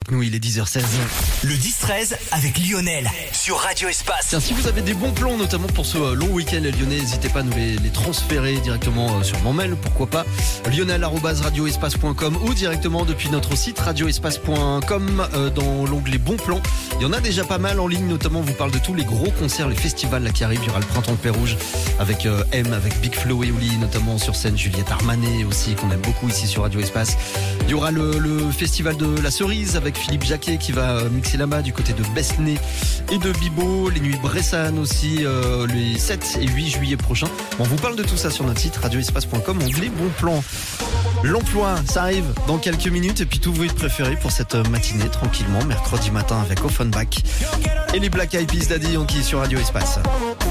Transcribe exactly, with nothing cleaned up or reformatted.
Nous, il est dix heures seize. Le dix treize avec Lionel sur Radio Espace. Tiens, si vous avez des bons plans, notamment pour ce long week-end lyonnais, n'hésitez pas à nous les, les transférer directement sur mon mail, pourquoi pas, lionel arobase radioespace point com ou directement depuis notre site radioespace point com euh, dans l'onglet bons plans. Il y en a déjà pas mal en ligne, notamment on vous parle de tous les gros concerts, les festivals là qui arrivent. Il y aura le Printemps de Pérouge avec euh, M, avec Big Flo et Oli, notamment sur scène, Juliette Armanet aussi, qu'on aime beaucoup ici sur Radio Espace. Il y aura le, le festival de la cerise avec Philippe Jacquet qui va mixer là-bas du côté de Besnay et de Bibo, les nuits Bressane aussi euh, les sept et huit juillet prochains. Bon, on vous parle de tout ça sur notre site radioespace point com, onglet bon plan. L'emploi, ça arrive dans quelques minutes et puis tous vos hits préférés pour cette matinée tranquillement, mercredi matin avec Offenbach et les Black Eyed Peas Daddy Yankee sur Radio Espace.